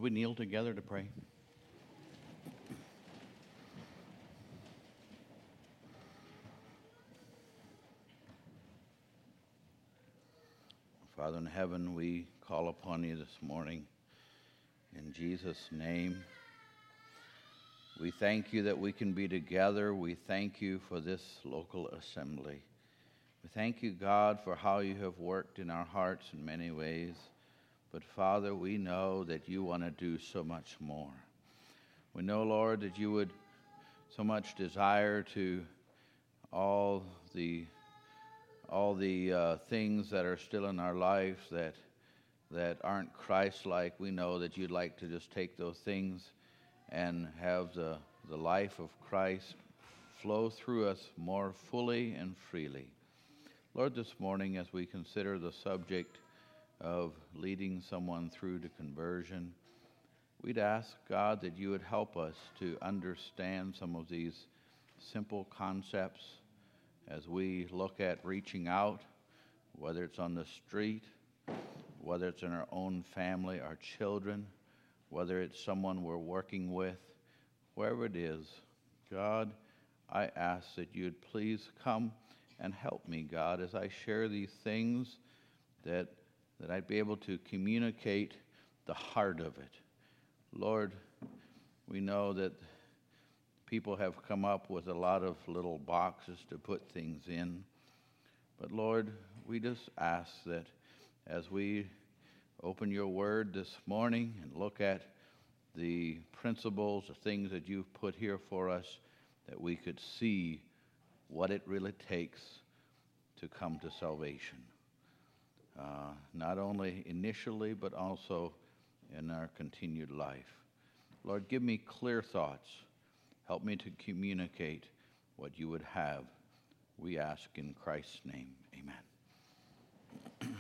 we kneel together to pray? Father in heaven, we call upon you this morning in Jesus' name. We thank you that we can be together. We thank you for this local assembly. We thank you, God, for how you have worked in our hearts in many ways. But Father, we know that you want to do so much more. We know, Lord, that you would so much desire to all the things that are still in our lives that aren't Christ-like. We know that you'd like to just take those things and have the life of Christ flow through us more fully and freely. Lord, this morning as we consider the subject of leading someone through to conversion, we'd ask, God, that you would help us to understand some of these simple concepts as we look at reaching out, whether it's on the street, whether it's in our own family, our children, whether it's someone we're working with, wherever it is. God, I ask that you'd please come and help me, God, as I share these things, that I'd be able to communicate the heart of it. Lord, we know that people have come up with a lot of little boxes to put things in. But Lord, we just ask that as we open your word this morning and look at the principles, the things that you've put here for us, that we could see what it really takes to come to salvation. Not only initially, but also in our continued life. Lord, give me clear thoughts. Help me to communicate what you would have. We ask in Christ's name. Amen.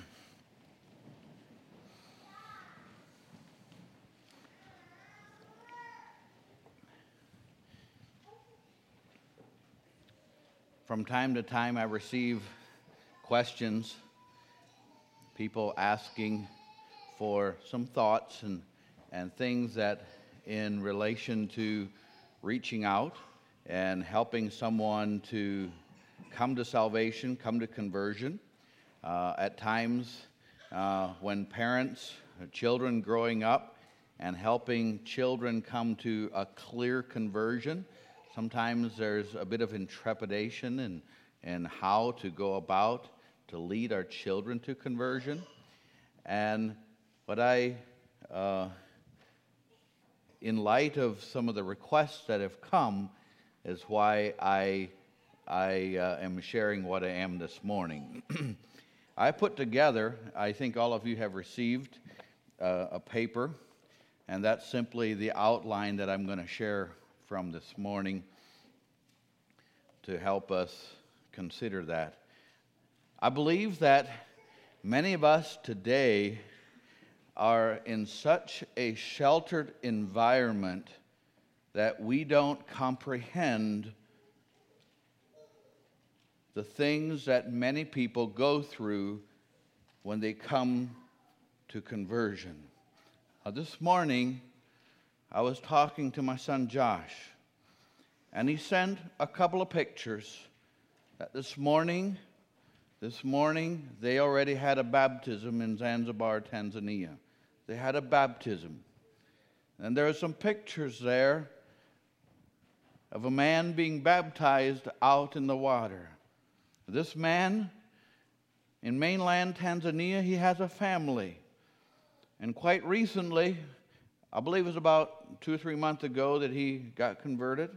From time to time, I receive questions, people asking for some thoughts and things that in relation to reaching out and helping someone to come to salvation, come to conversion. At times when parents, children growing up and helping children come to a clear conversion, sometimes there's a bit of intrepidation in how to go about to lead our children to conversion. And what in light of some of the requests that have come, is why I am sharing what I am this morning. I put together, I think all of you have received a paper, and that's simply the outline that I'm going to share from this morning to help us consider that. I believe that many of us today are in such a sheltered environment that we don't comprehend the things that many people go through when they come to conversion. This morning, I was talking to my son Josh, and he sent a couple of pictures that this morning they already had a baptism in Zanzibar, Tanzania. They had a baptism. And there are some pictures there of a man being baptized out in the water. This man, in mainland Tanzania, he has a family. And quite recently, I believe it was about 2 or 3 months ago that he got converted.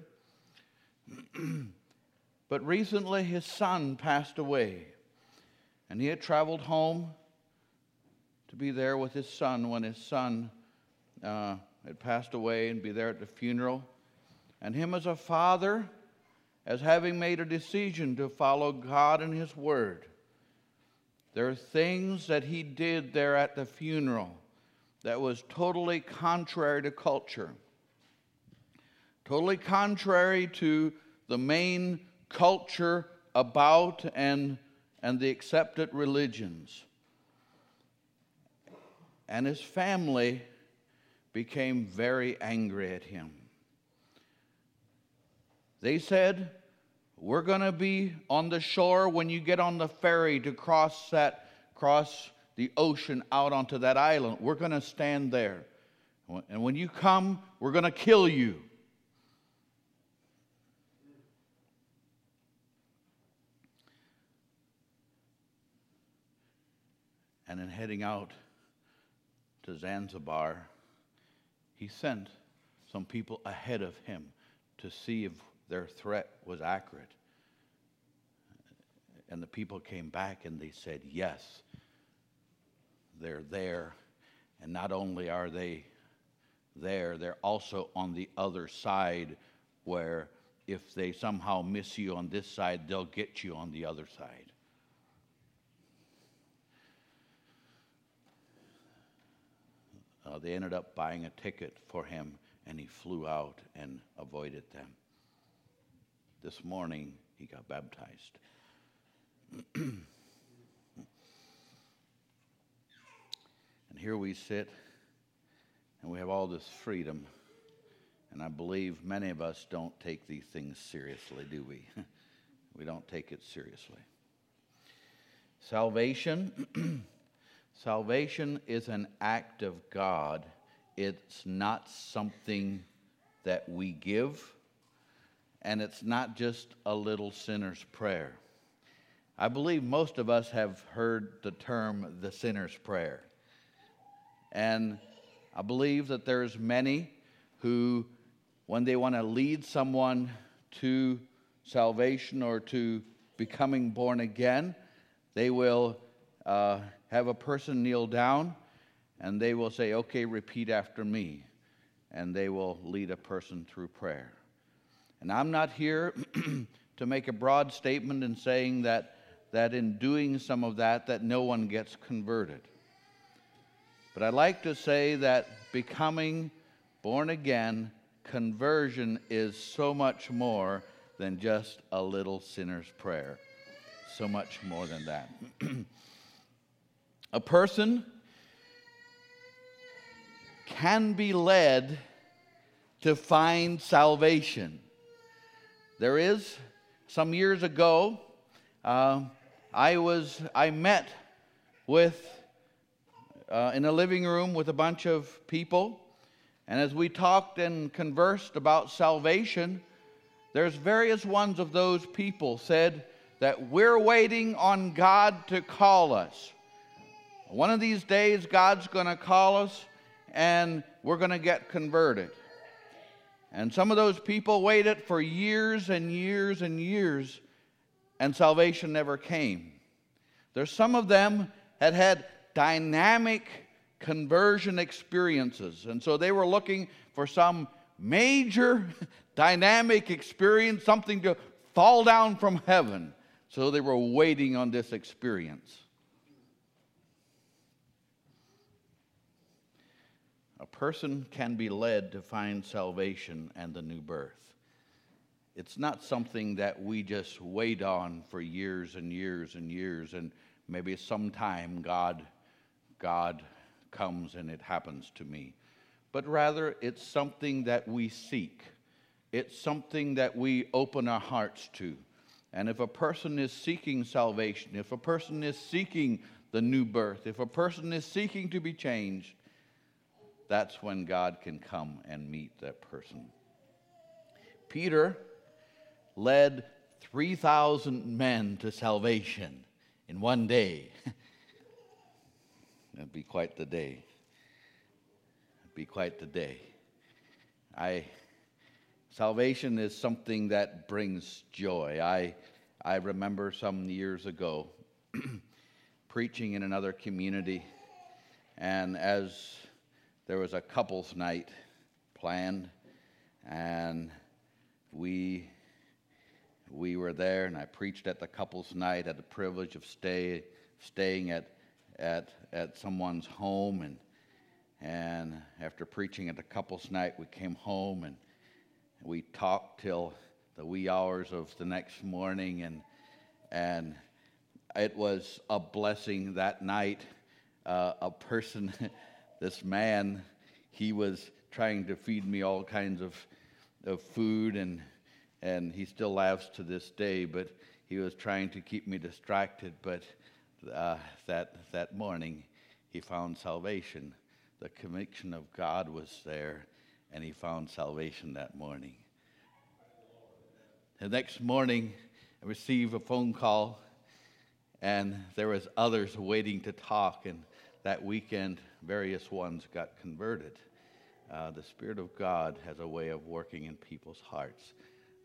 But recently his son passed away. And he had traveled home to be there with his son when his son had passed away and be there at the funeral. And him as a father, as having made a decision to follow God and his word, there are things that he did there at the funeral that was totally contrary to culture, totally contrary to the main culture about and the accepted religions. And his family became very angry at him. They said, we're going to be on the shore when you get on the ferry to cross the ocean out onto that island. We're going to stand there. And when you come, we're going to kill you. And in heading out to Zanzibar, he sent some people ahead of him to see if their threat was accurate. And the people came back and they said, yes, they're there. And not only are they there, they're also on the other side, where if they somehow miss you on this side, they'll get you on the other side. They ended up buying a ticket for him, and he flew out and avoided them. This morning, he got baptized. And here we sit, and we have all this freedom. And I believe many of us don't take these things seriously, do we? We don't take it seriously. Salvation is an act of God. It's not something that we give, and it's not just a little sinner's prayer. I believe most of us have heard the term the sinner's prayer. And I believe that there's many who, when they want to lead someone to salvation or to becoming born again, they will have a person kneel down, and they will say, okay, repeat after me. And they will lead a person through prayer. And I'm not here to make a broad statement in saying that in doing some of that no one gets converted. But I'd like to say that becoming born again, conversion is so much more than just a little sinner's prayer. So much more than that. A person can be led to find salvation. There is, some years ago, I met with, in a living room with a bunch of people, and as we talked and conversed about salvation, there's various ones of those people said that we're waiting on God to call us. One of these days, God's going to call us, and we're going to get converted. And some of those people waited for years and years and years, and salvation never came. There's some of them had dynamic conversion experiences, and so they were looking for some major dynamic experience, something to fall down from heaven. So they were waiting on this experience. A person can be led to find salvation and the new birth. It's not something that we just wait on for years and years and years, and maybe sometime God comes and it happens to me. But rather, it's something that we seek. It's something that we open our hearts to. And if a person is seeking salvation, if a person is seeking the new birth, if a person is seeking to be changed, that's when God can come and meet that person. Peter led 3,000 men to salvation in one day. That'd be quite the day. It'd be quite the day. Salvation is something that brings joy. I remember some years ago preaching in another community, and as there was a couples night planned, and we were there, and I preached at the couples night. Had the privilege of staying at someone's home, and after preaching at the couples night, we came home and we talked till the wee hours of the next morning, and it was a blessing that night. A person, this man, he was trying to feed me all kinds of food, and he still laughs to this day, but he was trying to keep me distracted. But that morning, he found salvation. The conviction of God was there, and he found salvation that morning. The next morning, I received a phone call, and there was others waiting to talk, and that weekend, various ones got converted. The Spirit of God has a way of working in people's hearts.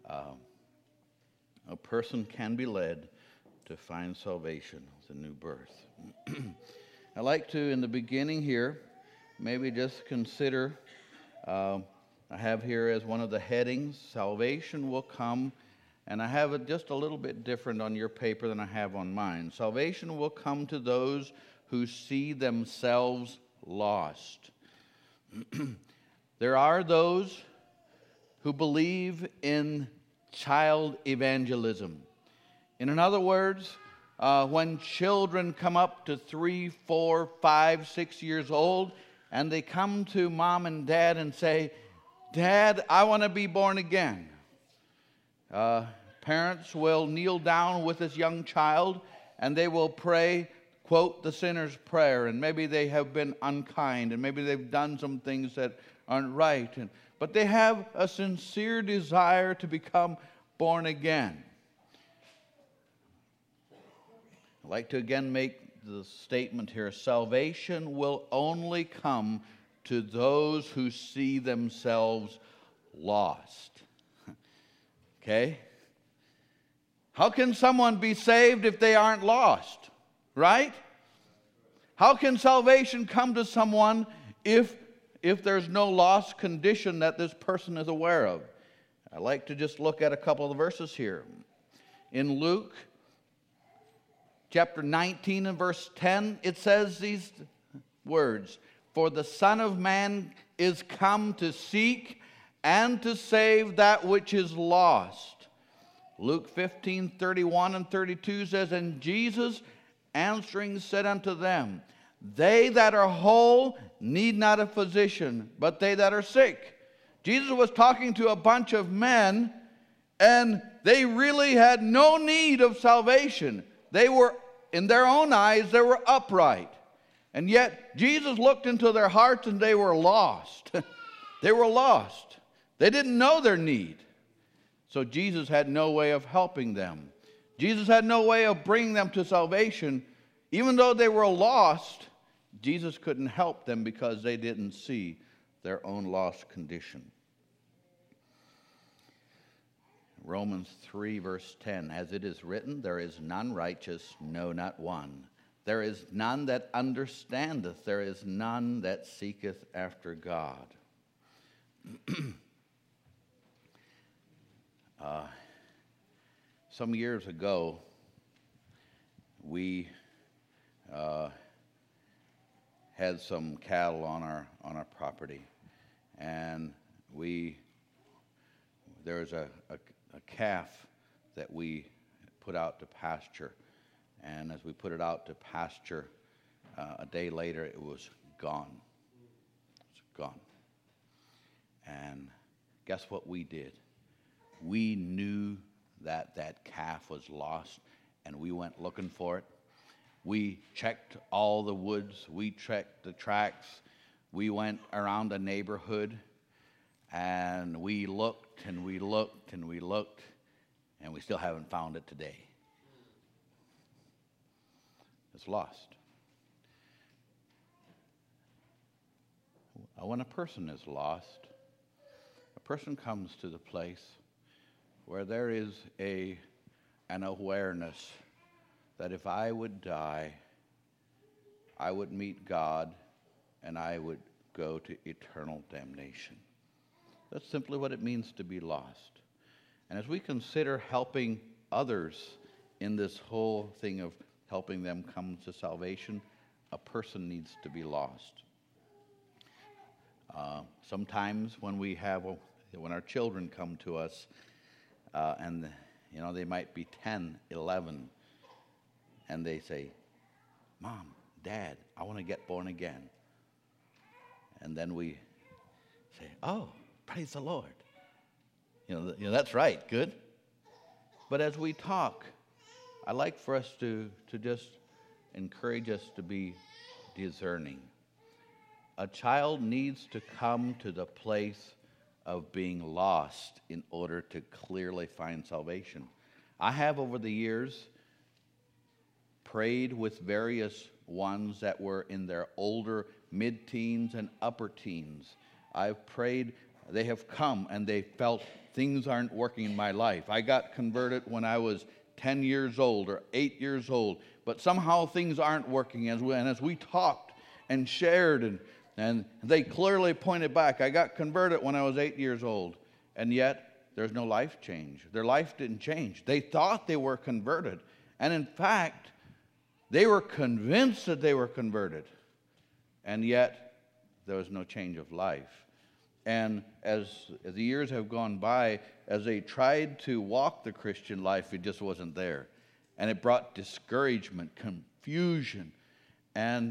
A person can be led to find salvation, the new birth. I'd like to, in the beginning here, maybe just consider, I have here as one of the headings, salvation will come, and I have it just a little bit different on your paper than I have on mine. Salvation will come to those who see themselves lost. There are those who believe in child evangelism. In other words, when children come up to 3, 4, 5, 6 years old, and they come to mom and dad and say, "Dad, I want to be born again." Parents will kneel down with this young child, and they will pray, quote, the sinner's prayer, and maybe they have been unkind, and maybe they've done some things that aren't right, but they have a sincere desire to become born again. I'd like to again make the statement here, salvation will only come to those who see themselves lost. Okay? How can someone be saved if they aren't lost? Right? How can salvation come to someone if there's no lost condition that this person is aware of? I'd like to just look at a couple of verses here. In Luke chapter 19 and verse 10, it says these words, "For the Son of Man is come to seek and to save that which is lost." Luke 15:31 and 32 says, "And Jesus answering said unto them, They that are whole need not a physician, but they that are sick." Jesus was talking to a bunch of men, and they really had no need of salvation. They were, in their own eyes, they were upright. And yet, Jesus looked into their hearts, and they were lost. They were lost. They didn't know their need. So Jesus had no way of helping them. Jesus had no way of bringing them to salvation. Even though they were lost, Jesus couldn't help them because they didn't see their own lost condition. Romans 3 verse 10, "As it is written, there is none righteous, no, not one. There is none that understandeth, there is none that seeketh after God." Some years ago, we had some cattle on our property, and there was a calf that we put out to pasture, and as we put it out to pasture, a day later it was gone. It's gone. And guess what we did? We knew that calf was lost, and we went looking for it. We checked all the woods. We checked the tracks. We went around the neighborhood, and we looked and we looked and we looked, and we still haven't found it today. It's lost. When a person is lost, a person comes to the place where there is an awareness that if I would die, I would meet God and I would go to eternal damnation. That's simply what it means to be lost. And as we consider helping others in this whole thing of helping them come to salvation, a person needs to be lost. Sometimes when our children come to us, and they might be 10, 11, and they say, "Mom, Dad, I want to get born again." And then we Say, oh, praise the Lord. That's right, good. But as we talk, I like for us to just encourage us to be discerning. A child needs to come to the place of being lost in order to clearly find salvation. I have over the years prayed with various ones that were in their older mid-teens and upper teens. I've prayed, they have come and they felt things aren't working in my life. I got converted when I was 10 years old or 8 years old, but somehow things aren't working. And as we talked and shared, and they clearly pointed back, I got converted when I was 8 years old, and yet there's no life change. Their life didn't change. They thought they were converted, and in fact, they were convinced that they were converted, and yet there was no change of life. And as the years have gone by, as they tried to walk the Christian life, it just wasn't there. And it brought discouragement, confusion, and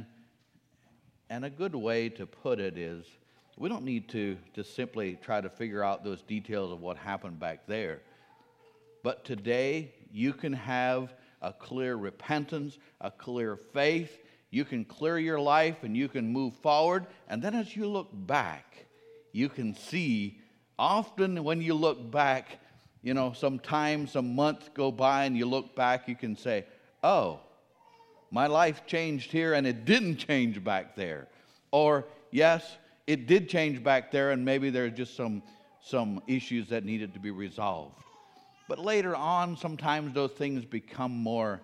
a good way to put it is, we don't need to just simply try to figure out those details of what happened back there. But today, you can have a clear repentance, a clear faith. You can clear your life and you can move forward. And then as you look back, you can see, often when you look back, some time, some months go by and you look back, you can say, oh, my life changed here and it didn't change back there. Or, yes, it did change back there and maybe there's just some issues that needed to be resolved. But later on, sometimes those things become more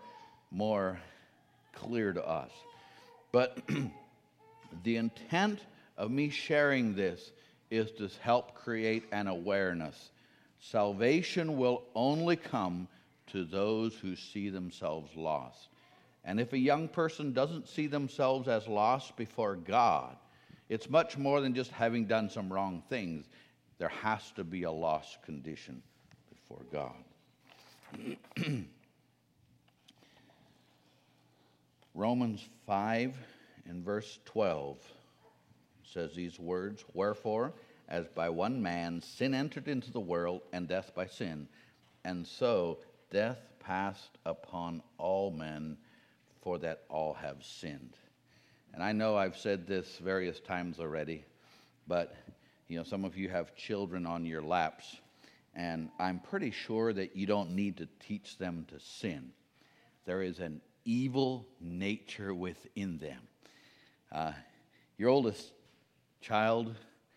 clear to us. But the intent of me sharing this is to help create an awareness. Salvation will only come to those who see themselves lost. And if a young person doesn't see themselves as lost before God, it's much more than just having done some wrong things. There has to be a lost condition before God. Romans 5 and verse 12 says these words, wherefore, as by one man sin entered into the world, and death by sin, and so death passed upon all men, for that all have sinned. And I know I've said this various times already, but some of you have children on your laps, and I'm pretty sure that you don't need to teach them to sin. There is an evil nature within them. Your oldest child,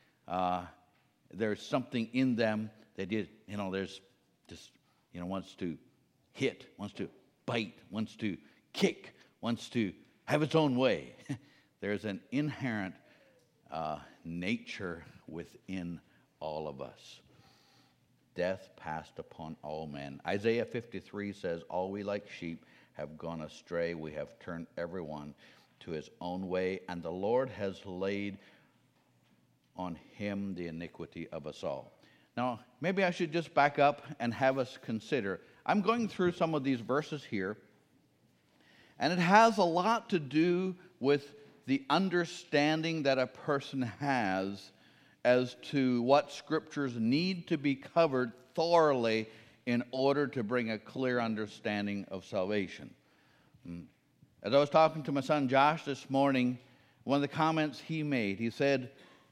there's something in them that there's just, wants to hit, wants to bite, wants to kick, wants to have its own way. There's an inherent nature within all of us. Death passed upon all men. Isaiah 53 says, all we like sheep have gone astray. We have turned everyone to his own way, and the Lord has laid on him the iniquity of us all. Now, maybe I should just back up and have us consider. I'm going through some of these verses here, and it has a lot to do with the understanding that a person has as to what scriptures need to be covered thoroughly in order to bring a clear understanding of salvation. As I was talking to my son Josh this morning, one of the comments he made, he said,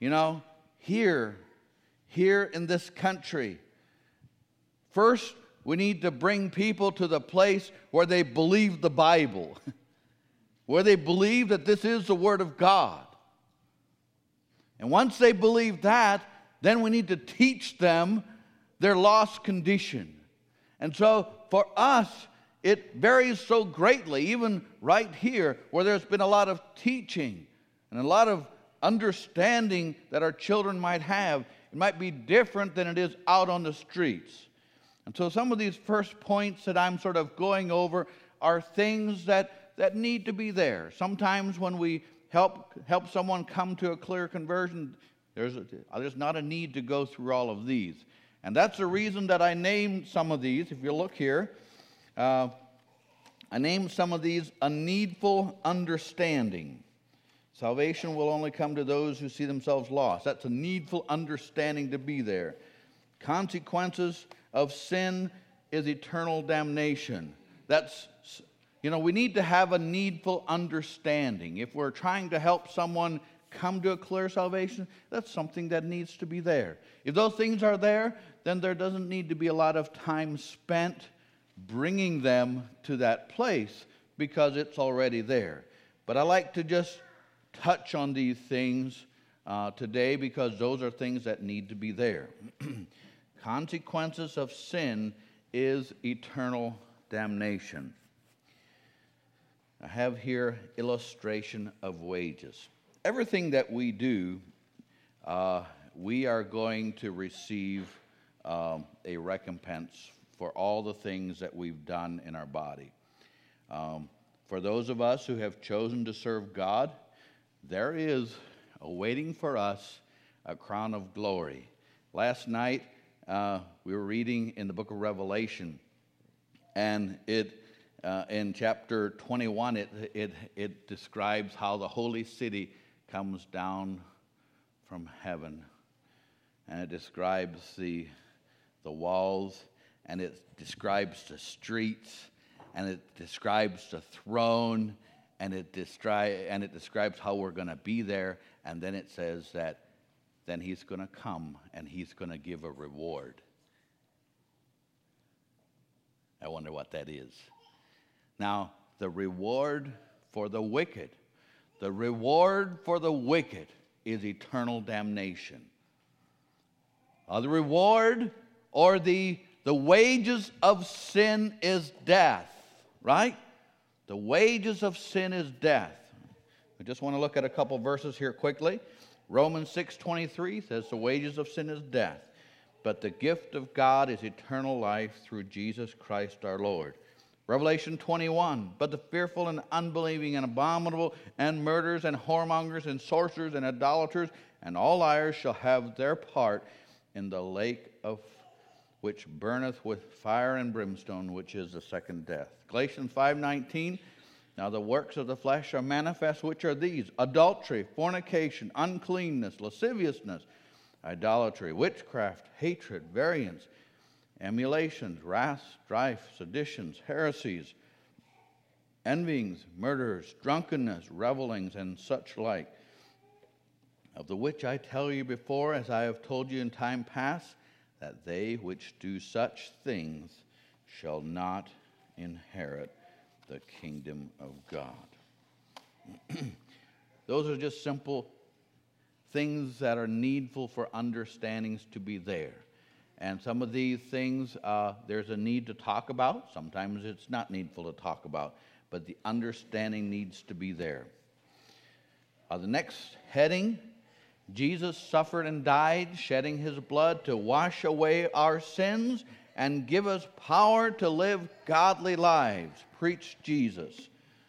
here in this country, first we need to bring people to the place where they believe the Bible, where they believe that this is the Word of God. And once they believe that, then we need to teach them their lost condition. And so for us, it varies so greatly, even right here, where there's been a lot of teaching and a lot of understanding that our children might have. It might be different than it is out on the streets. And so some of these first points that I'm sort of going over are things that need to be there. Sometimes when we help someone come to a clear conversion, there's not a need to go through all of these. And that's the reason that I named some of these. If you look here, I named some of these a needful understanding. Salvation will only come to those who see themselves lost. That's a needful understanding to be there. Consequences of sin is eternal damnation. We need to have a needful understanding. If we're trying to help someone come to a clear salvation, that's something that needs to be there. If those things are there, then there doesn't need to be a lot of time spent bringing them to that place because it's already there. But I like to just touch on these things today because those are things that need to be there. Consequences of sin is eternal damnation. I have here illustration of wages. Everything that we do, we are going to receive a recompense for all the things that we've done in our body. For those of us who have chosen to serve God, there is awaiting for us a crown of glory. Last night, we were reading in the book of Revelation, and in chapter 21, it describes how the holy city comes down from heaven, and it describes the walls, and it describes the streets, and it describes the throne, and it describes how we're going to be there, and then it says that then he's going to come and he's going to give a reward. I wonder what that is. Now, the reward for the wicked is eternal damnation. The reward or the wages of sin is death, right? The wages of sin is death. I just want to look at a couple verses here quickly. Romans 6:23 says the wages of sin is death, but the gift of God is eternal life through Jesus Christ our Lord. Revelation 21, but the fearful and unbelieving and abominable and murderers and whoremongers and sorcerers and idolaters and all liars shall have their part in the lake of which burneth with fire and brimstone, which is the second death. Galatians 5:19, now the works of the flesh are manifest, which are these: adultery, fornication, uncleanness, lasciviousness, idolatry, witchcraft, hatred, variance, emulations, wrath, strife, seditions, heresies, envyings, murders, drunkenness, revelings, and such like, of the which I tell you before, as I have told you in time past, that they which do such things shall not inherit the kingdom of God. Those are just simple things that are needful for understandings to be there. And some of these things there's a need to talk about. Sometimes it's not needful to talk about, but the understanding needs to be there. The next heading, Jesus suffered and died, shedding his blood to wash away our sins and give us power to live godly lives. Preach Jesus.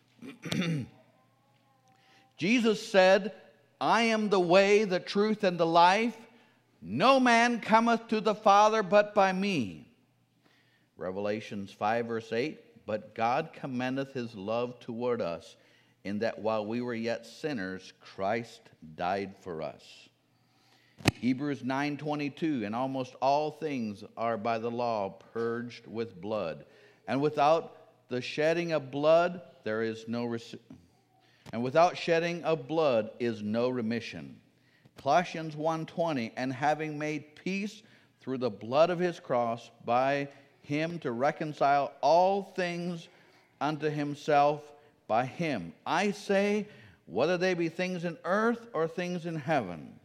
Jesus said, I am the way, the truth, and the life. No man cometh to the Father but by me. Revelations 5 verse 8, but God commendeth his love toward us, in that while we were yet sinners, Christ died for us. Hebrews 9:22, and almost all things are by the law purged with blood, and without the shedding of blood there is no without shedding of blood is no remission. Colossians 1:20, and having made peace through the blood of his cross, by him to reconcile all things unto himself, by him. I say, whether they be things in earth or things in heaven.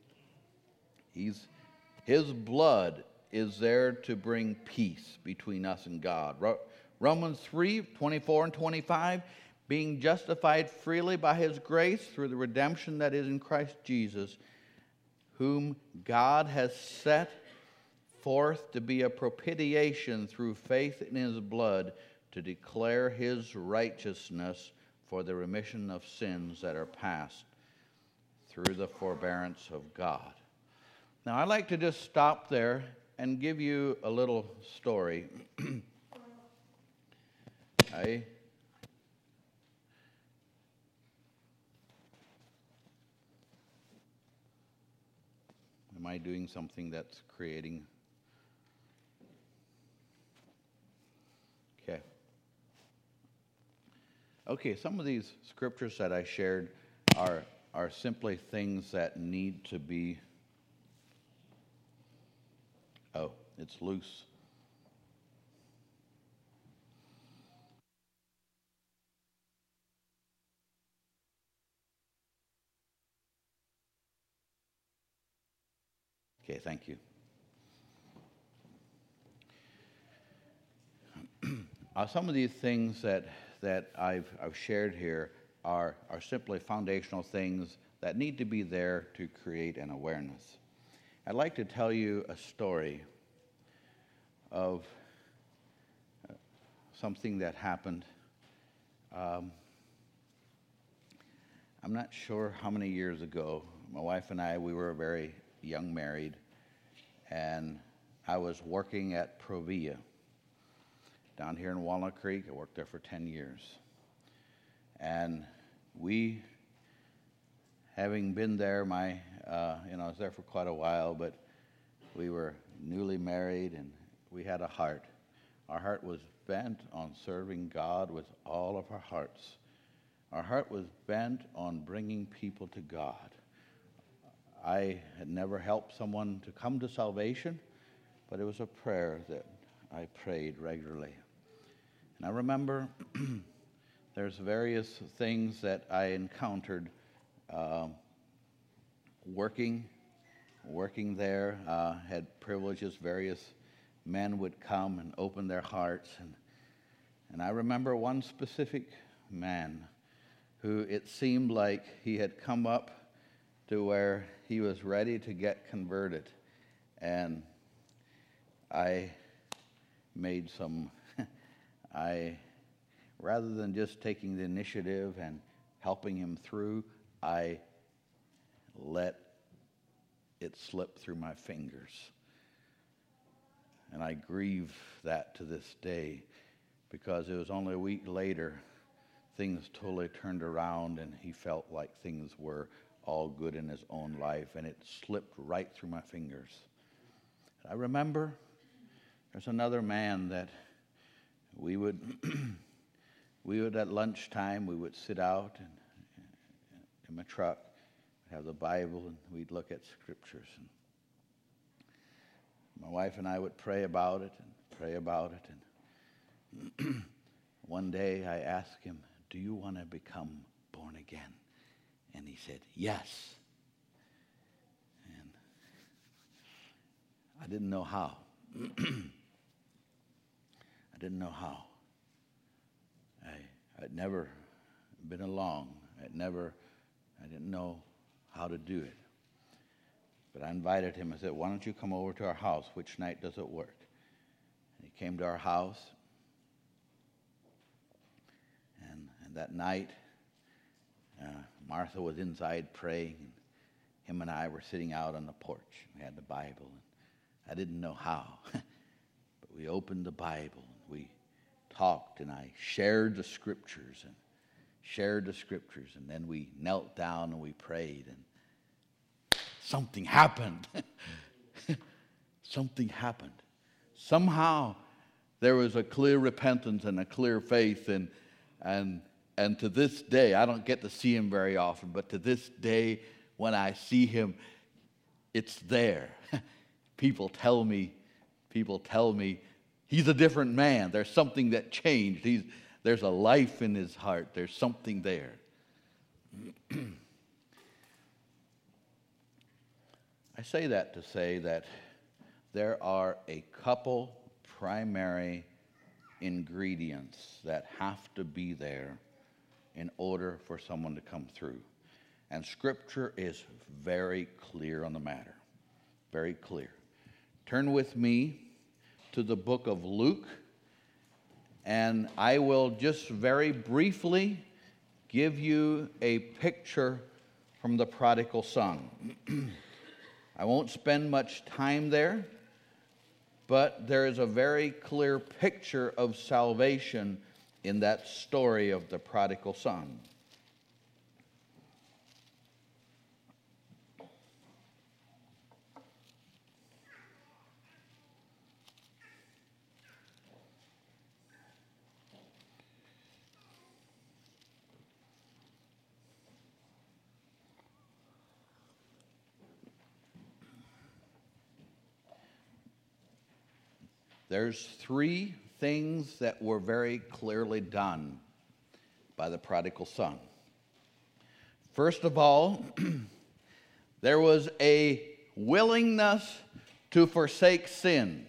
His blood is there to bring peace between us and God. Romans 3:24 and 25, being justified freely by his grace through the redemption that is in Christ Jesus, whom God has set forth to be a propitiation through faith in his blood, to declare his righteousness for the remission of sins that are past through the forbearance of God. Now, I'd like to just stop there and give you a little story. I doing something that's creating? Okay. Okay, some of these scriptures that I shared are simply things that need to be. Oh, it's loose. Okay, thank you. Some of these things that I've shared here are simply foundational things that need to be there to create an awareness. I'd like to tell you a story of something that happened. I'm not sure how many years ago. My wife and I, we were very young married, and I was working at Provia down here in Walnut Creek. I worked there for 10 years. And we, having been there, I was there for quite a while, but we were newly married and we had a heart. Our heart was bent on serving God with all of our hearts. Our heart was bent on bringing people to God. I had never helped someone to come to salvation, but it was a prayer that I prayed regularly. And I remember there's various things that I encountered working there, had privileges. Various men would come and open their hearts. And I remember one specific man who it seemed like he had come up to where he was ready to get converted. And I made rather than just taking the initiative and helping him through, I let it slip through my fingers. And I grieve that to this day, because it was only a week later, things totally turned around and he felt like things were all good in his own life, and it slipped right through my fingers. I remember there's another man that we would at lunchtime, we would sit out in my truck, have the Bible, and we'd look at scriptures. And my wife and I would pray about it. And one day I asked him, "Do you want to become born again?" And he said, "Yes." And I didn't know how. I'd never been along. I didn't know how to do it. But I invited him. I said, "Why don't you come over to our house? Which night does it work?" And he came to our house. And that night, Martha was inside praying, and him and I were sitting out on the porch. We had the Bible, and I didn't know how. But we opened the Bible, and we talked, and I shared the scriptures, and then we knelt down and we prayed, and something happened. Something happened. Somehow there was a clear repentance and a clear faith, and to this day, I don't get to see him very often, but to this day, when I see him, it's there. People tell me he's a different man. There's something that changed. There's a life in his heart. There's something there. I say that to say that there are a couple primary ingredients that have to be there in order for someone to come through. And Scripture is very clear on the matter. Very clear. Turn with me to the book of Luke, and I will just very briefly give you a picture from the prodigal son. I won't spend much time there, but there is a very clear picture of salvation in that story of the prodigal son. There's three things that were very clearly done by the prodigal son. First of all, there was a willingness to forsake sin.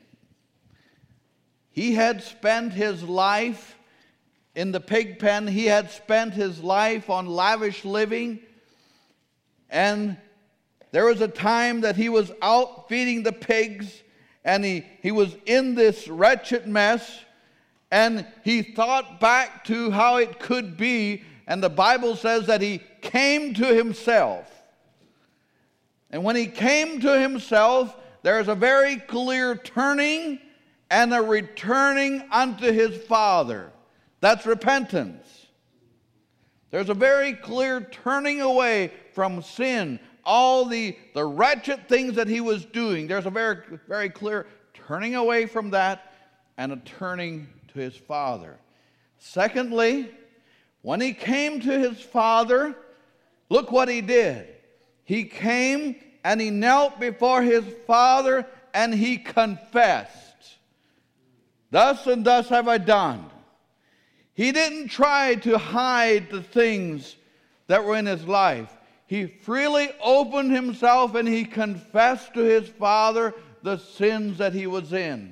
He had spent his life in the pig pen. He had spent his life on lavish living. And there was a time that he was out feeding the pigs, and he was in this wretched mess, and he thought back to how it could be, and the Bible says that he came to himself. And when he came to himself, there's a very clear turning and a returning unto his Father. That's repentance. There's a very clear turning away from sin, all the wretched things that he was doing. There's a very, very clear turning away from that and a turning to his Father. Secondly, when he came to his Father, look what he did. He came and he knelt before his Father and he confessed. Thus and thus have I done. He didn't try to hide the things that were in his life. He freely opened himself and he confessed to his Father the sins that he was in.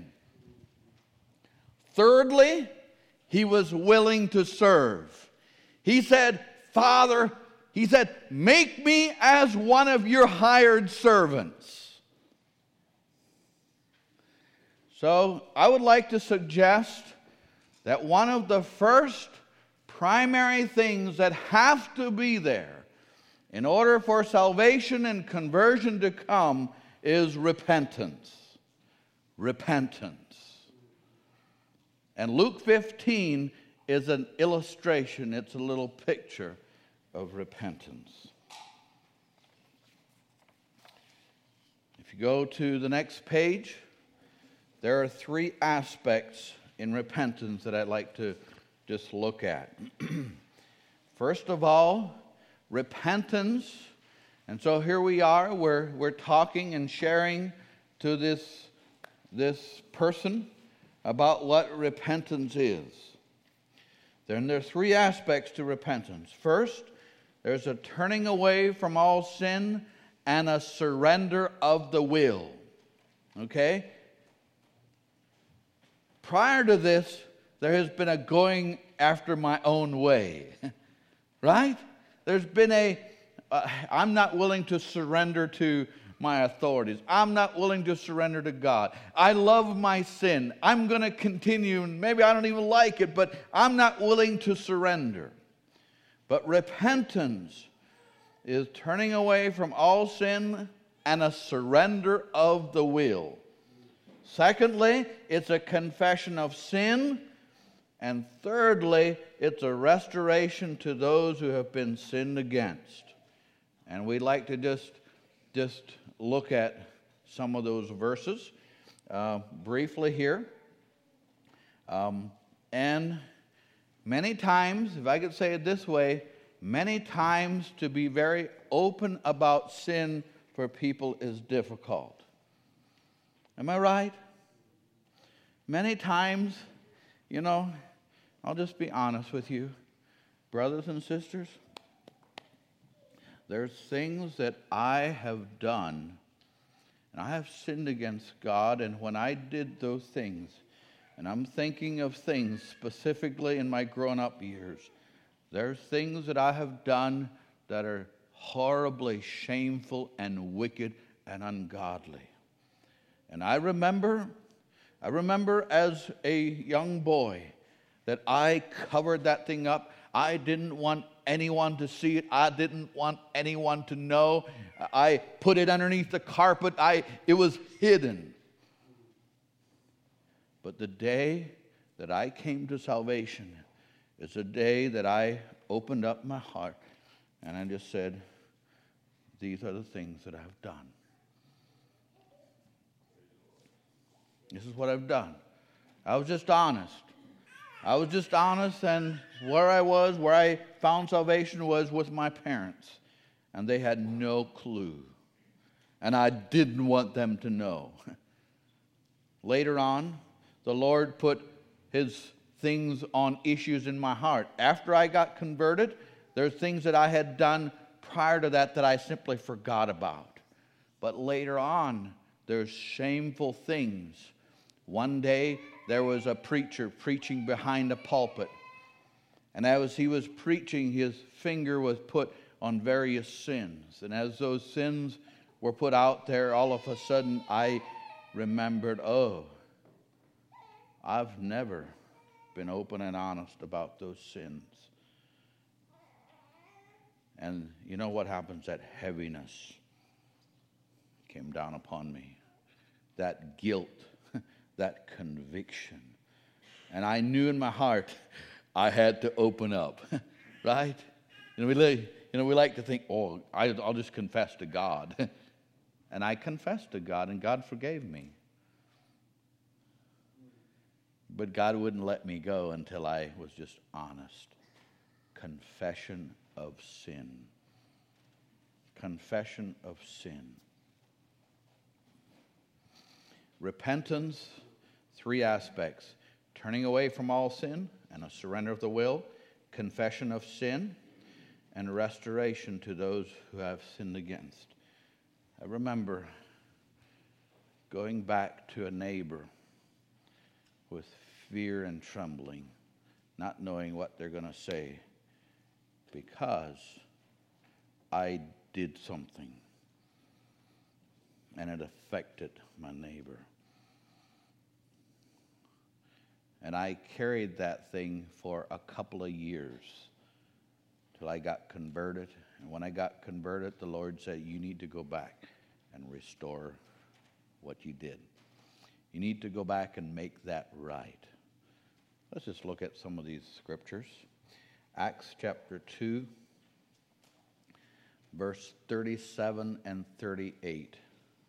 Thirdly, he was willing to serve. He said, Father, he said, make me as one of your hired servants. So I would like to suggest that one of the first primary things that have to be there in order for salvation and conversion to come is repentance. Repentance. And Luke 15 is an illustration. It's a little picture of repentance. If you go to the next page, there are three aspects in repentance that I'd like to just look at. First of all, repentance. And so here we are, we're talking and sharing to this person about what repentance is. Then there are three aspects to repentance. First, there's a turning away from all sin and a surrender of the will. Okay? Prior to this, there has been a going after my own way. Right? There's been I'm not willing to surrender to my authorities. I'm not willing to surrender to God. I love my sin. I'm going to continue, and maybe I don't even like it, but I'm not willing to surrender. But repentance is turning away from all sin and a surrender of the will. Secondly, it's a confession of sin. And thirdly, it's a restoration to those who have been sinned against. And we'd like to just look at some of those verses briefly here. And many times, if I could say it this way, many times to be very open about sin for people is difficult. Am I right? Many times, I'll just be honest with you, brothers and sisters, there's things that I have done, and I have sinned against God, and when I did those things, and I'm thinking of things specifically in my grown-up years, there's things that I have done that are horribly shameful and wicked and ungodly. And I remember as a young boy that I covered that thing up. I didn't want anyone to see it. I didn't want anyone to know. I put it underneath the carpet. It was hidden. But the day that I came to salvation is the day that I opened up my heart and I just said, these are the things that I've done. This is what I've done. I was just honest. And where I found salvation was with my parents. And they had no clue. And I didn't want them to know. Later on, the Lord put His things on issues in my heart. After I got converted, there's things that I had done prior to that that I simply forgot about. But later on, there's shameful things. One day, there was a preacher preaching behind a pulpit. And as he was preaching, his finger was put on various sins. And as those sins were put out there, all of a sudden I remembered, I've never been open and honest about those sins. And you know what happens? That heaviness came down upon me. That guilt, that conviction. And I knew in my heart I had to open up, right? We like to think, I'll just confess to God. And I confessed to God, and God forgave me. But God wouldn't let me go until I was just honest. Confession of sin. Confession of sin. Repentance, 3 aspects. Turning away from all sin and a surrender of the will, confession of sin, and restoration to those who have sinned against. I remember going back to a neighbor with fear and trembling, not knowing what they're going to say, because I did something and it affected my neighbor. And I carried that thing for a couple of years till I got converted. And when I got converted, the Lord said, you need to go back and restore what you did. You need to go back and make that right. Let's just look at some of these scriptures. Acts chapter 2, verse 37 and 38.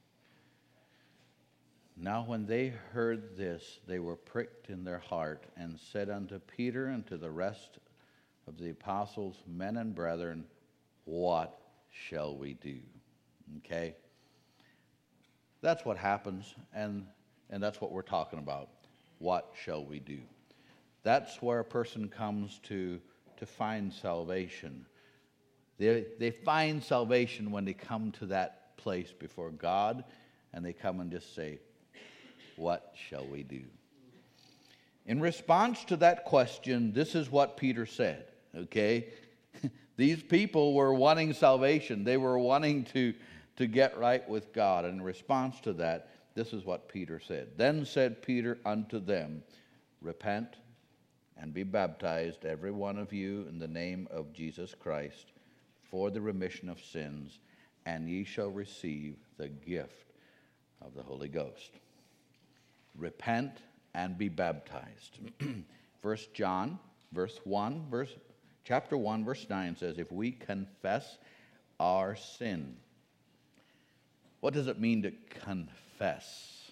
Now when they heard this, they were pricked in their heart, and said unto Peter and to the rest of the apostles, men and brethren, what shall we do? Okay? That's what happens, and that's what we're talking about. What shall we do? That's where a person comes to find salvation. They find salvation when they come to that place before God, and they come and just say, what shall we do? In response to that question, this is what Peter said, okay? These people were wanting salvation. They were wanting to get right with God. And in response to that, this is what Peter said. Then said Peter unto them, repent and be baptized, every one of you, in the name of Jesus Christ, for the remission of sins, and ye shall receive the gift of the Holy Ghost. Repent and be baptized. 1 John, chapter 1, verse 9 says, if we confess our sin. What does it mean to confess?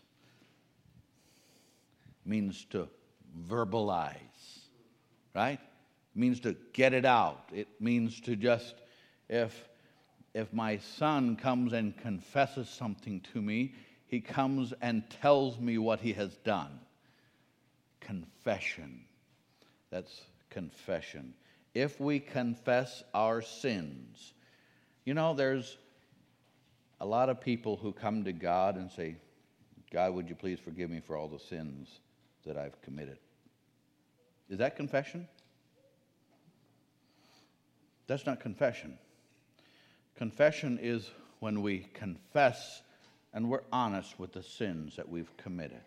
It means to verbalize, right? It means to get it out. It means to just, if my son comes and confesses something to me, he comes and tells me what he has done. Confession. That's confession. If we confess our sins. You know, there's a lot of people who come to God and say, God, would you please forgive me for all the sins that I've committed? Is that confession? That's not confession. Confession is when we confess and we're honest with the sins that we've committed.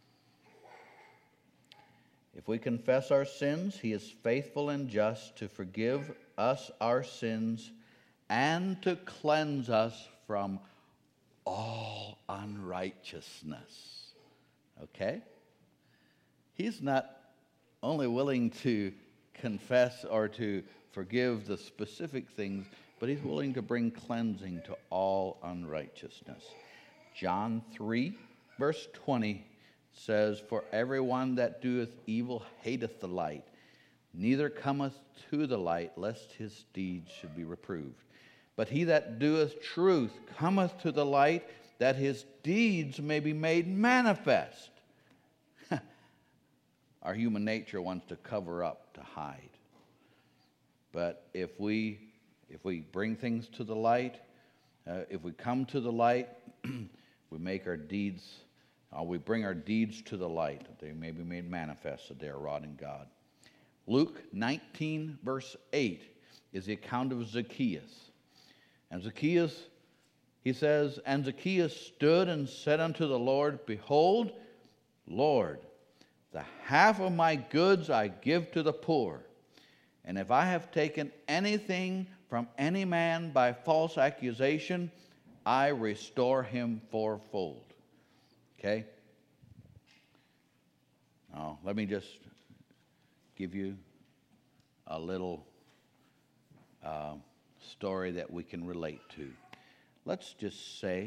If we confess our sins, He is faithful and just to forgive us our sins and to cleanse us from all unrighteousness. Okay? He's not only willing to confess or to forgive the specific things, but He's willing to bring cleansing to all unrighteousness. John 3, verse 20 says, for everyone that doeth evil hateth the light, neither cometh to the light, lest his deeds should be reproved. But he that doeth truth cometh to the light, that his deeds may be made manifest. our human nature wants to cover up, to hide. But if we bring things to the light, if we come to the light, we make our deeds, we bring our deeds to the light, that they may be made manifest, that they are wrought in God. Luke 19, verse 8 is the account of Zacchaeus. And Zacchaeus, he says, and Zacchaeus stood and said unto the Lord, Behold, Lord, the half of my goods I give to the poor. And if I have taken anything from any man by false accusation, I restore him fourfold. Okay? Now, let me just give you a little story that we can relate to. Let's just say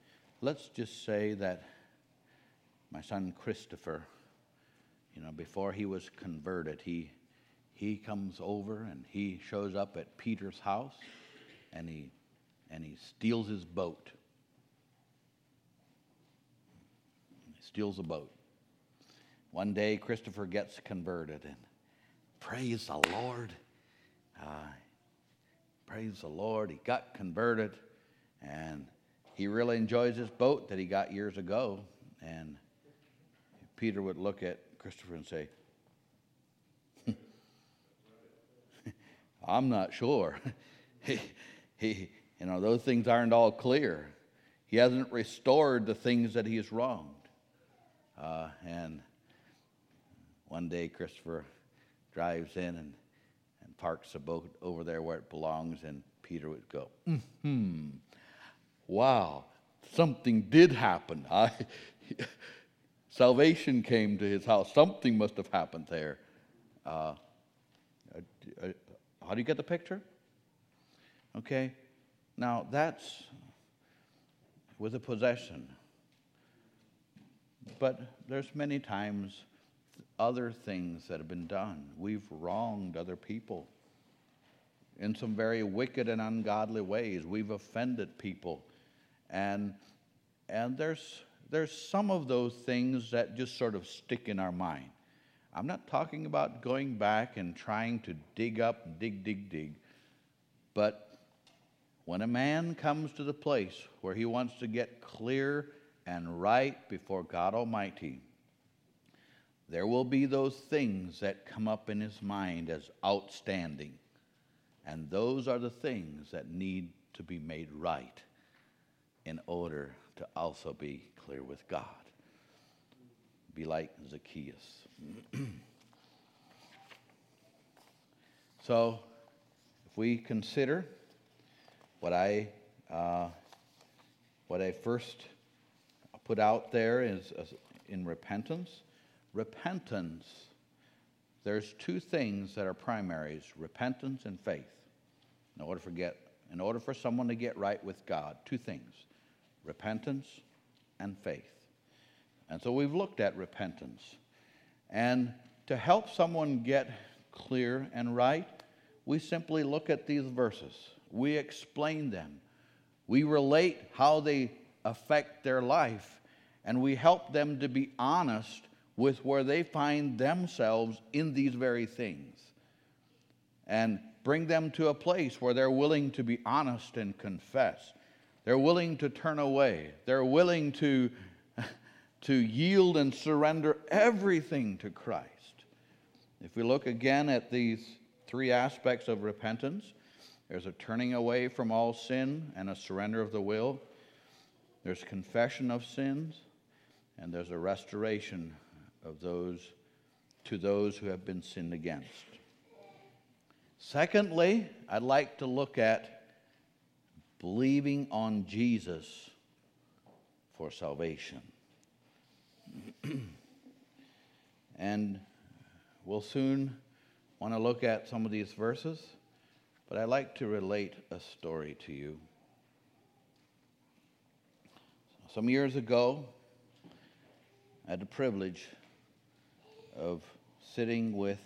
that my son Christopher, before he was converted, he comes over and he shows up at Peter's house and he steals his boat. He steals a boat. One day Christopher gets converted and praise the Lord. Praise the Lord. He got converted and he really enjoys his boat that he got years ago. And Peter would look at Christopher and say, I'm not sure. Those things aren't all clear. He hasn't restored the things that he has wronged. And one day Christopher drives in and parks the boat over there where it belongs, and Peter would go, wow, something did happen. Salvation came to his house. Something must have happened there. How do you get the picture? Okay. Now, that's with a possession. But there's many times other things that have been done. We've wronged other people in some very wicked and ungodly ways. We've offended people. And there's some of those things that just sort of stick in our mind. I'm not talking about going back and trying to dig up, dig. But when a man comes to the place where he wants to get clear and right before God Almighty, there will be those things that come up in his mind as outstanding. And those are the things that need to be made right in order to also be clear with God. Be like Zacchaeus. So, if we consider what I first put out there is in repentance. Repentance, there's two things that are primaries: repentance and faith. In order for someone to get right with God, two things: repentance and faith. And so we've looked at repentance. And to help someone get clear and right, we simply look at these verses. We explain them. We relate how they affect their life. And we help them to be honest with where they find themselves in these very things. And bring them to a place where they're willing to be honest and confess. They're willing to turn away. They're willing to yield and surrender everything to Christ. If we look again at these three aspects of repentance, there's a turning away from all sin and a surrender of the will. There's confession of sins, and there's a restoration of those to those who have been sinned against. Secondly, I'd like to look at believing on Jesus for salvation. And we'll soon want to look at some of these verses, but I'd like to relate a story to you. Some years ago, I had the privilege of sitting with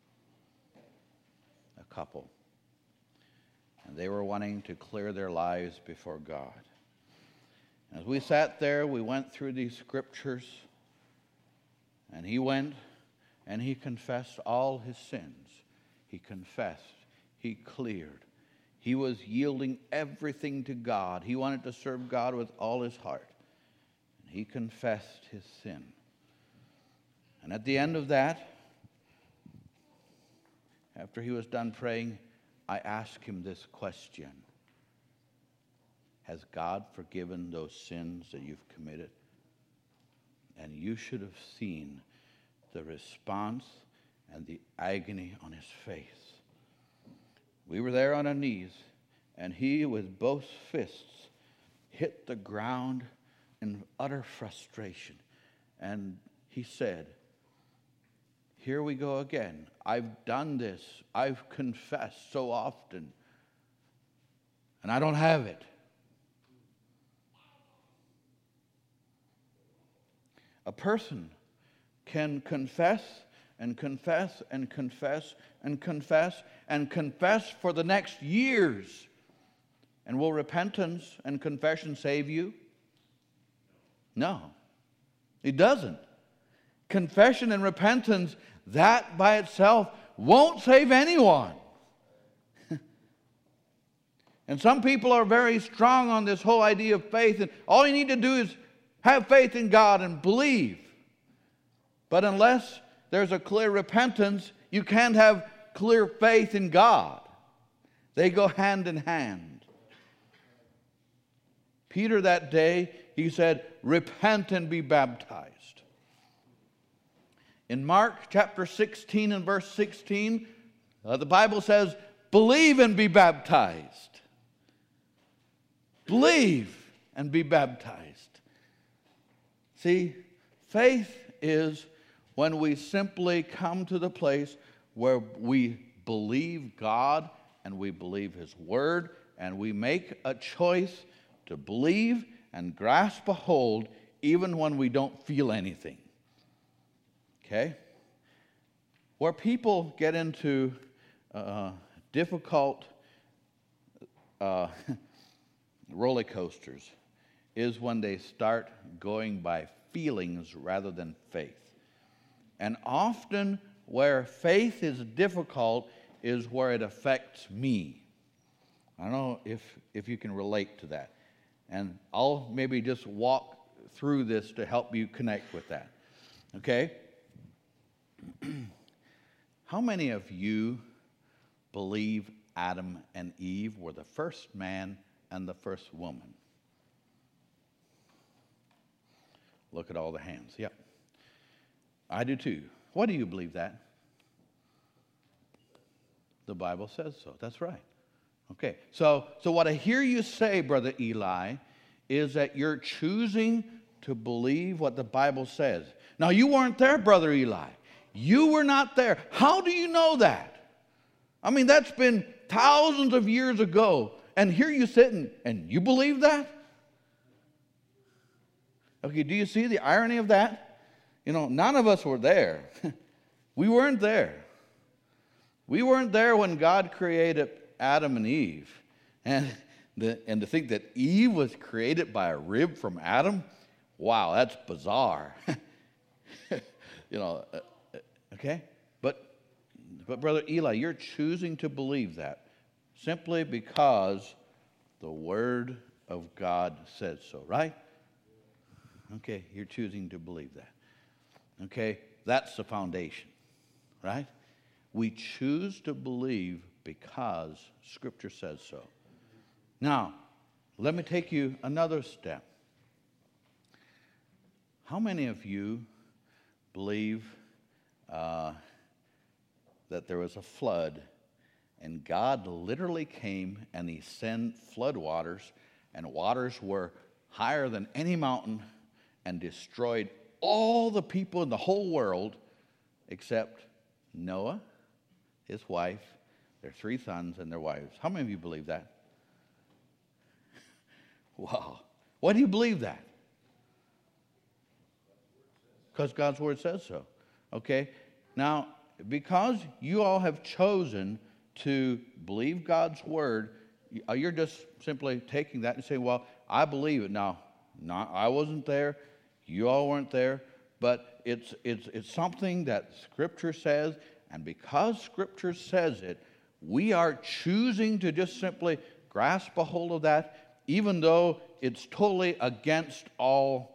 a couple, and they were wanting to clear their lives before God. As we sat there, we went through these scriptures, and he went and he confessed all his sins. He confessed. He cleared. He was yielding everything to God. He wanted to serve God with all his heart. And he confessed his sin. And at the end of that, after he was done praying, I asked him this question. Has God forgiven those sins that you've committed? And you should have seen the response and the agony on his face. We were there on our knees, and he, with both fists, hit the ground in utter frustration. And he said, here we go again. I've done this. I've confessed so often, and I don't have it. A person can confess and confess and confess and confess and confess for the next years. And will repentance and confession save you? No, it doesn't. Confession and repentance, that by itself won't save anyone. And some people are very strong on this whole idea of faith, and all you need to do is have faith in God and believe. But unless there's a clear repentance, you can't have clear faith in God. They go hand in hand. Peter that day, he said, repent and be baptized. In Mark chapter 16 and verse 16, the Bible says, believe and be baptized. Believe and be baptized. See, faith is when we simply come to the place where we believe God and we believe His Word, and we make a choice to believe and grasp a hold even when we don't feel anything. Okay? Where people get into difficult roller coasters is when they start going by feelings rather than faith. And often where faith is difficult is where it affects me. I don't know if you can relate to that. And I'll maybe just walk through this to help you connect with that. Okay? How many of you believe Adam and Eve were the first man and the first woman? Look at all the hands. Yep. I do too. Why do you believe that? The Bible says so. That's right. Okay. So what I hear you say, Brother Eli, is that you're choosing to believe what the Bible says. Now, you weren't there, Brother Eli. You were not there. How do you know that? I mean, that's been thousands of years ago. And here you sit and you believe that? Okay, do you see the irony of that? You know, none of us were there. We weren't there. We weren't there when God created Adam and Eve. And to think that Eve was created by a rib from Adam, wow, that's bizarre. You know, okay? But Brother Eli, you're choosing to believe that simply because the Word of God says so, right? Okay, you're choosing to believe that. Okay, that's the foundation, right? We choose to believe because Scripture says so. Now, let me take you another step. How many of you believe that there was a flood and God literally came and He sent flood waters, and waters were higher than any mountain and destroyed all the people in the whole world except Noah, his wife, their 3 sons, and their wives? How many of you believe that? Wow. Why do you believe that? Because God's Word says so. Okay? Now, because you all have chosen to believe God's Word, you're just simply taking that and saying, well, I believe it. Now, I wasn't there. You all weren't there. but it's something that Scripture says, and because Scripture says it, we are choosing to just simply grasp a hold of that, even though it's totally against all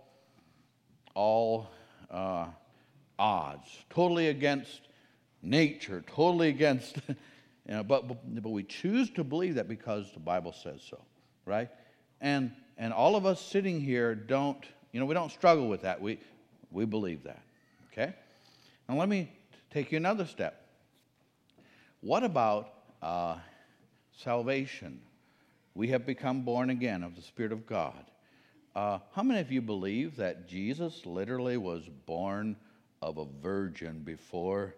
odds, totally against nature, totally against, but we choose to believe that because the Bible says so, right? And all of us sitting here don't, we don't struggle with that. We believe that, okay? Now let me take you another step. What about salvation? We have become born again of the Spirit of God. How many of you believe that Jesus literally was born of a virgin before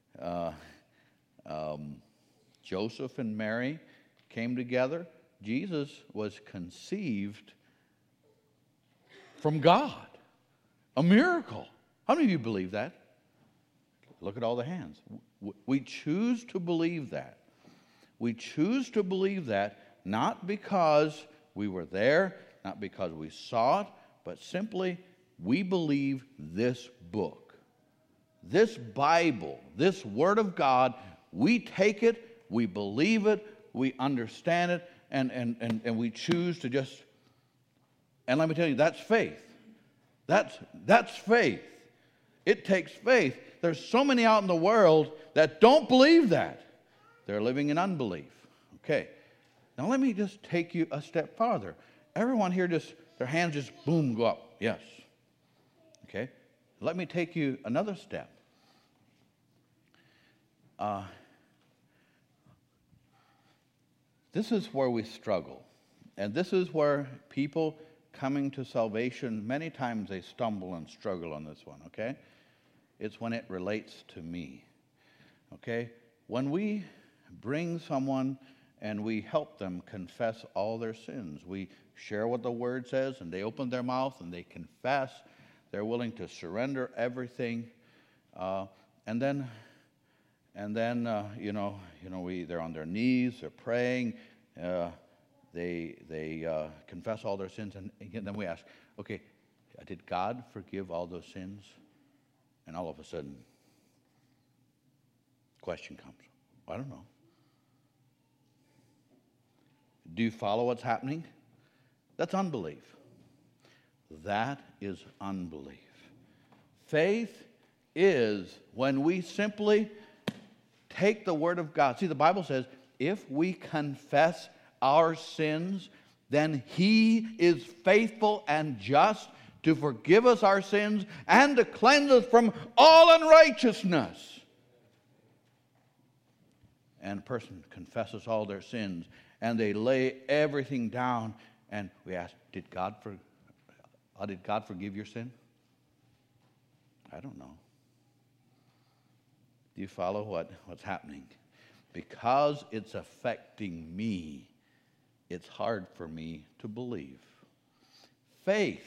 Joseph and Mary came together? Jesus was conceived from God. A miracle. How many of you believe that? Look at all the hands. We choose to believe that. We choose to believe that not because we were there, not because we saw it, but simply we believe this book. This Bible, this Word of God, we take it, we believe it, we understand it, and we choose to just, and let me tell you, that's faith. That's faith. It takes faith. There's so many out in the world that don't believe that. They're living in unbelief. Okay. Now let me just take you a step farther. Everyone here just, their hands just boom, go up. Yes. Okay. Let me take you another step. This is where we struggle. And this is where people coming to salvation, many times they stumble and struggle on this one, okay? It's when it relates to me, okay? When we bring someone and we help them confess all their sins, we share what the Word says, and they open their mouth and they confess, they're willing to surrender everything, and then they're on their knees, they're praying, they confess all their sins, and then we ask, okay, did God forgive all those sins? And all of a sudden, question comes, I don't know. Do you follow what's happening? That's unbelief. That is unbelief. Faith is when we simply take the Word of God. See, the Bible says, if we confess our sins, then He is faithful and just to forgive us our sins and to cleanse us from all unrighteousness. And a person confesses all their sins, and they lay everything down, and we ask, did God forgive your sin? I don't know. Do you follow what's happening? Because it's affecting me, it's hard for me to believe. Faith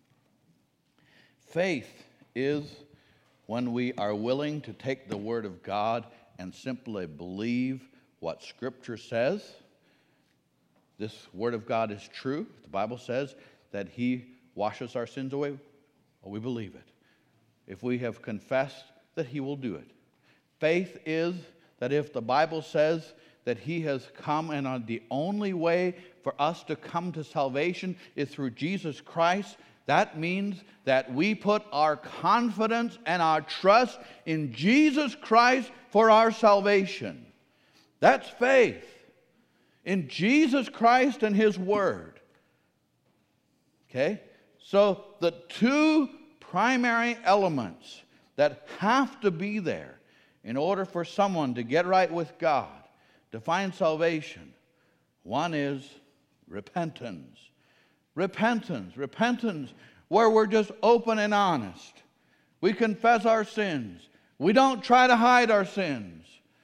is when we are willing to take the Word of God and simply believe what Scripture says. This Word of God is true. The Bible says that He washes our sins away. Well, we believe it. If we have confessed that He will do it. Faith is that if the Bible says that He has come and the only way for us to come to salvation is through Jesus Christ, that means that we put our confidence and our trust in Jesus Christ for our salvation. That's faith. In Jesus Christ and His Word. Okay? So the two primary elements that have to be there in order for someone to get right with God, to find salvation, one is repentance. Repentance where we're just open and honest. We confess our sins. We don't try to hide our sins.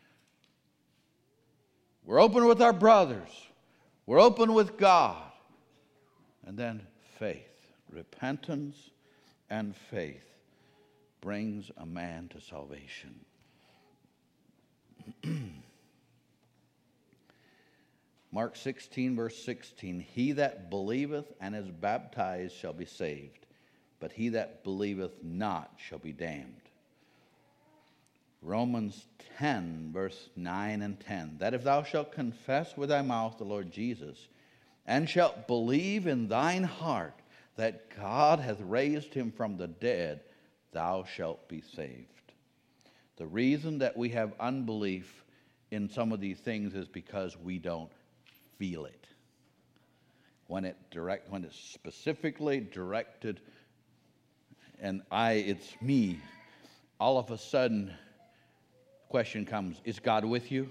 We're open with our brothers. We're open with God. And then faith. Repentance and faith brings a man to salvation. Mark 16, verse 16, he that believeth and is baptized shall be saved, but he that believeth not shall be damned. Romans 10, verse 9 and 10, that if thou shalt confess with thy mouth the Lord Jesus, and shalt believe in thine heart that God hath raised him from the dead, thou shalt be saved. The reason that we have unbelief in some of these things is because we don't feel it. When it's specifically directed, and it's me, all of a sudden, question comes, is God with you?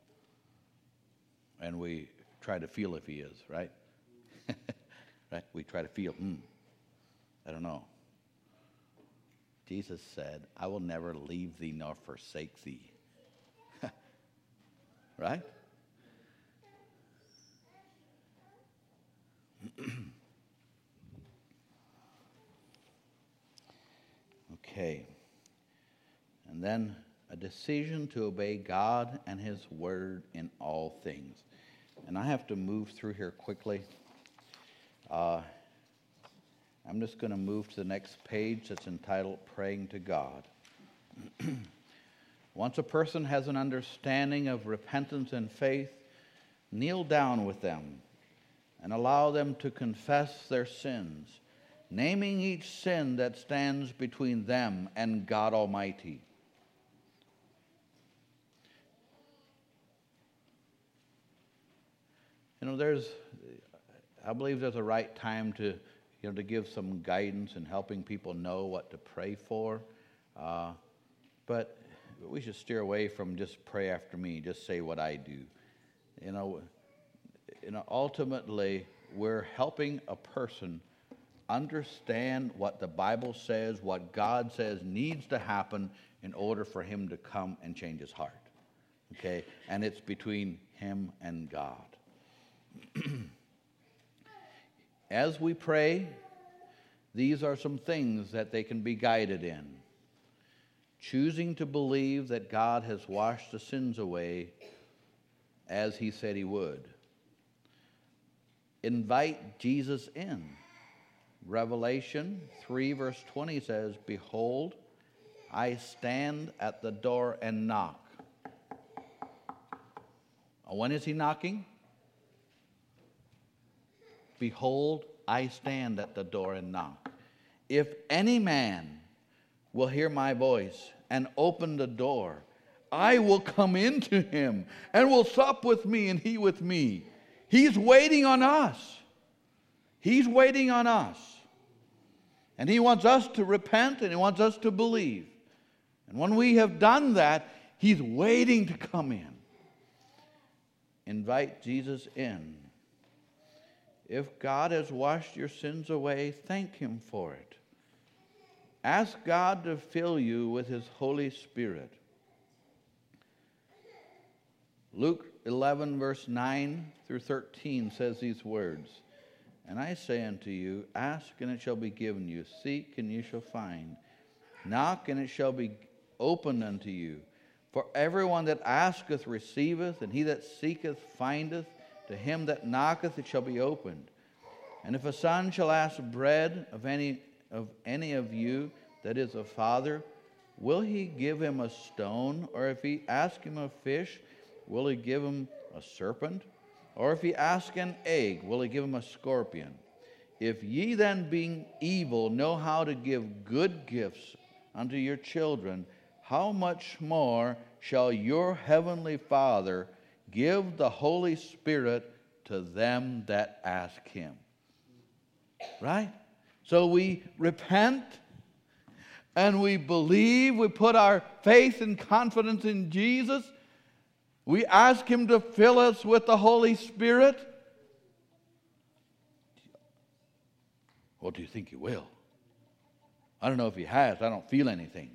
And we try to feel if he is, right? Right? We try to feel, I don't know. Jesus said, I will never leave thee nor forsake thee. Right? Okay. And then a decision to obey God and his word in all things. And I have to move through here quickly. I'm just going to move to the next page that's entitled Praying to God. Once a person has an understanding of repentance and faith, kneel down with them and allow them to confess their sins, naming each sin that stands between them and God Almighty. You know, I believe there's a right time to give some guidance in helping people know what to pray for. But we should steer away from just pray after me, just say what I do. Ultimately, we're helping a person understand what the Bible says, what God says needs to happen in order for him to come and change his heart. Okay? And it's between him and God. As we pray, these are some things that they can be guided in. Choosing to believe that God has washed the sins away as he said he would. Invite Jesus in. Revelation 3 verse 20 says, behold, I stand at the door and knock. When is he knocking? Behold, I stand at the door and knock. If any man will hear my voice and open the door, I will come into him and will sup with me and he with me. He's waiting on us. He's waiting on us. And he wants us to repent and he wants us to believe. And when we have done that, he's waiting to come in. Invite Jesus in. If God has washed your sins away, thank him for it. Ask God to fill you with his Holy Spirit. Luke 11, verse 9 through 13 says these words, and I say unto you, ask and it shall be given you. Seek and you shall find. Knock and it shall be opened unto you. For everyone that asketh receiveth, and he that seeketh findeth. To him that knocketh it shall be opened. And if a son shall ask bread of any of you that is a father, will he give him a stone? Or if he ask him a fish, will he give him a serpent? Or if he ask an egg, will he give him a scorpion? If ye then, being evil, know how to give good gifts unto your children, how much more shall your heavenly Father give the Holy Spirit to them that ask him? Right? So we repent and we believe, we put our faith and confidence in Jesus. We ask him to fill us with the Holy Spirit. Well, do you think he will? I don't know if he has. I don't feel anything.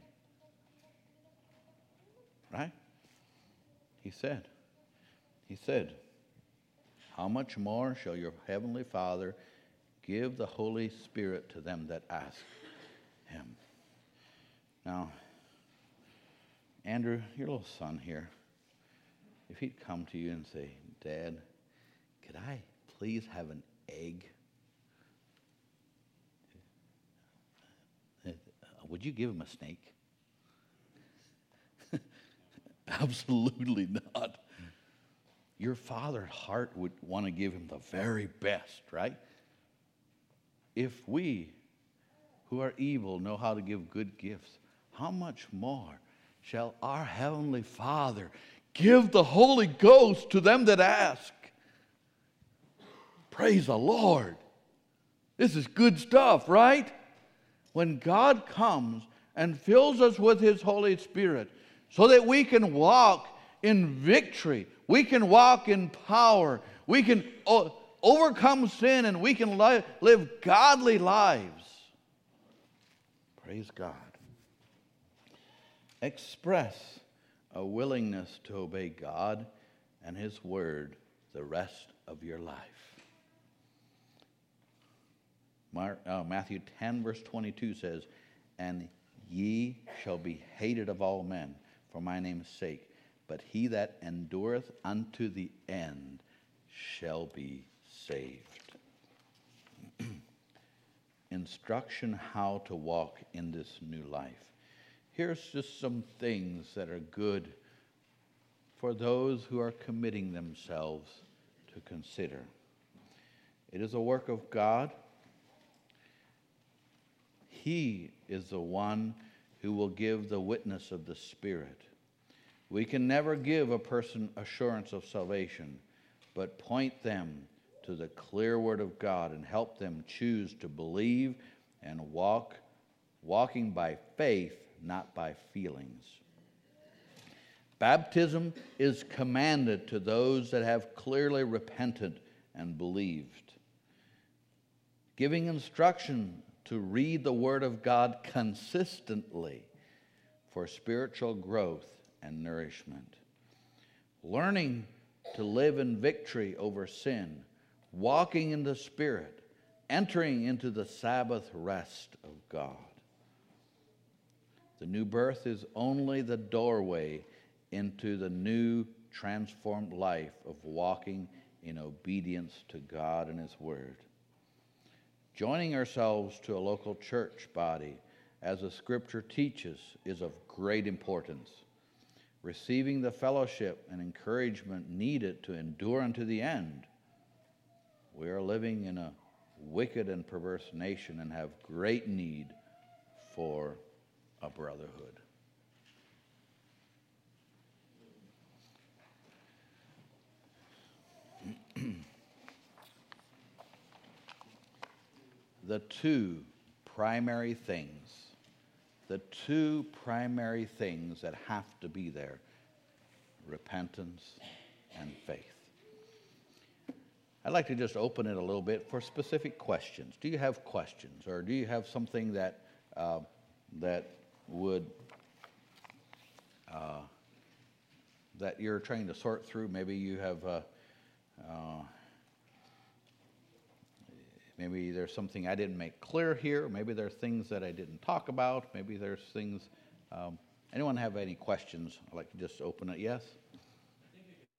Right? He said, how much more shall your heavenly Father give the Holy Spirit to them that ask him? Now, Andrew, your little son here, if he'd come to you and say, Dad, could I please have an egg? would you give him a snake? Absolutely not. Your Father's heart would want to give him the very best, right? If we who are evil know how to give good gifts, how much more shall our Heavenly Father give the Holy Ghost to them that ask? Praise the Lord. This is good stuff, right? When God comes and fills us with His Holy Spirit so that we can walk in victory, we can walk in power, we can overcome sin, and we can live godly lives. Praise God. Express a willingness to obey God and His Word the rest of your life. Matthew 10, verse 22 says, "And ye shall be hated of all men for my name's sake, but he that endureth unto the end shall be saved." Instruction how to walk in this new life. Here's just some things that are good for those who are committing themselves to consider. It is a work of God. He is the one who will give the witness of the Spirit. We can never give a person assurance of salvation, but point them to the clear Word of God and help them choose to believe and walking by faith, not by feelings. Baptism is commanded to those that have clearly repented and believed. Giving instruction to read the Word of God consistently for spiritual growth and nourishment. Learning to live in victory over sin, walking in the Spirit, entering into the Sabbath rest of God. The new birth is only the doorway into the new transformed life of walking in obedience to God and His Word. Joining ourselves to a local church body, as the Scripture teaches, is of great importance. Receiving the fellowship and encouragement needed to endure unto the end. We are living in a wicked and perverse nation and have great need for a brotherhood. The two primary things that have to be there: repentance and faith. I'd like to just open it a little bit for specific questions. Do you have questions, or do you have something that would that you're trying to sort through? Maybe you have maybe there's something I didn't make clear here. Maybe there's things that I didn't talk about. Maybe there's things. Anyone have any questions? I'd like to just open it. Yes?